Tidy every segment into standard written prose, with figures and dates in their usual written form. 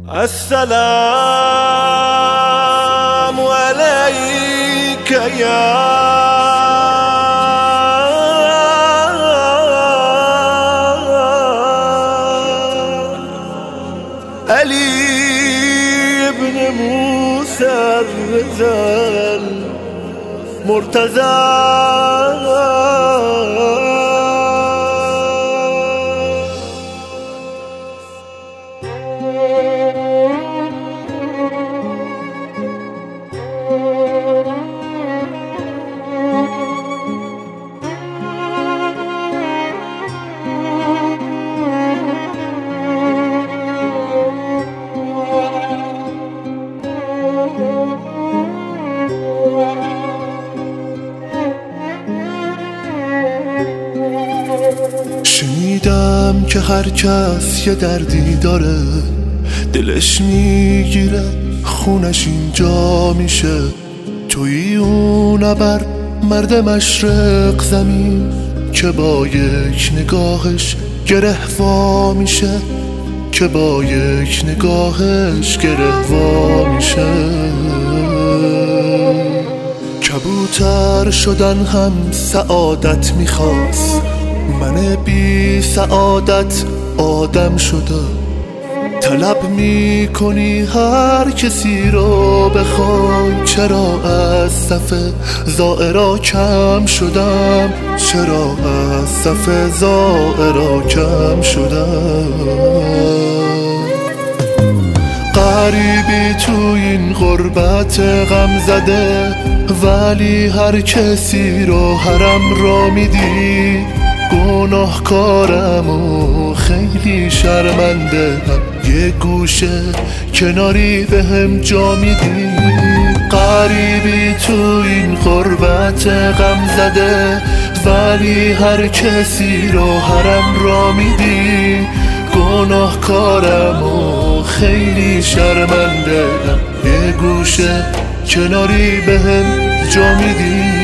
السلام عليك يا علي بن موسى الرضا المرتضى. شنیدم که هر کس یه دردی داره، دلش میگیره خونش اینجا میشه. توی اون ابر مرد مشرق زمین که با یک نگاهش گره وا میشه، که با یک نگاهش گره وا میشه. کبوتر شدن هم سعادت میخواست، من بی سعادت آدم شدم. طلب میکنی هر کسی رو بخوای، چرا از صف زائرا کم شدم؟ چرا از صف زائرا کم شدم؟ غریبی تو این غربت غم زده، ولی هر کسی رو حرم را میدی. گناهکارم و خیلی شرمنده، یه گوشه کناری به هم جا میدی. غریبی تو این غربت غم زده، ولی هر کسی رو حرم را میدی. گناهکارم و خیلی شرمنده، یه گوشه کناری به هم جا میدی.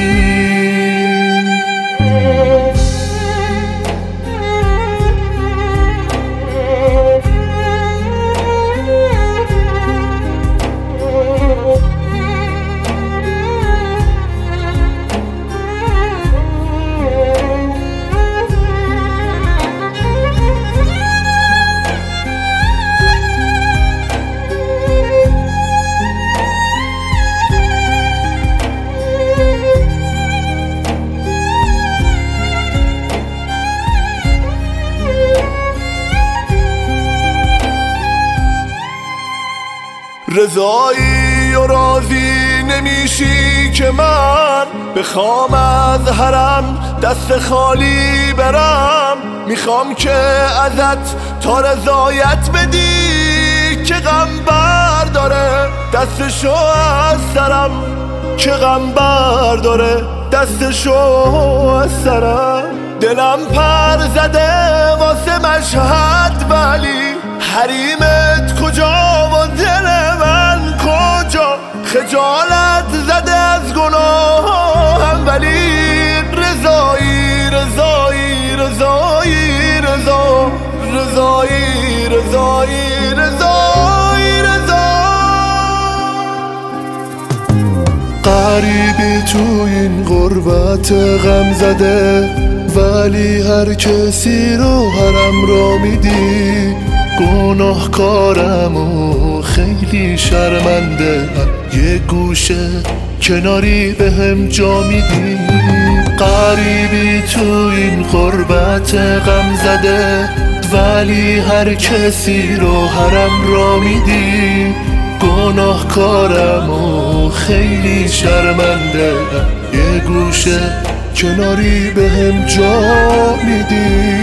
رضایی و راضی نمیشی که من بخوام از حرم دست خالی برم. میخوام که ازت تا رضایت بدی، که غم برداره دستشو از سرم، که غم برداره دستشو از سرم. دلم پر زده واسه مشهد، ولی حریمت کجا و دل من کجا؟ خجالت زده از گناهم، ولی رضایی رضایی رضایی رضا رضایی رضایی رضایی رضا. غریبی تو این غربت غم زده، ولی هر کسی رو حرم را میدی. گناهکارم و خیلی شرمنده، یه گوشه کناری به هم جا میدی. غریبی تو این غربت غم زده، ولی هر کسی رو حرم را میدی. گناهکارم و خیلی شرمنده، یه گوشه کناری به هم جا میدی.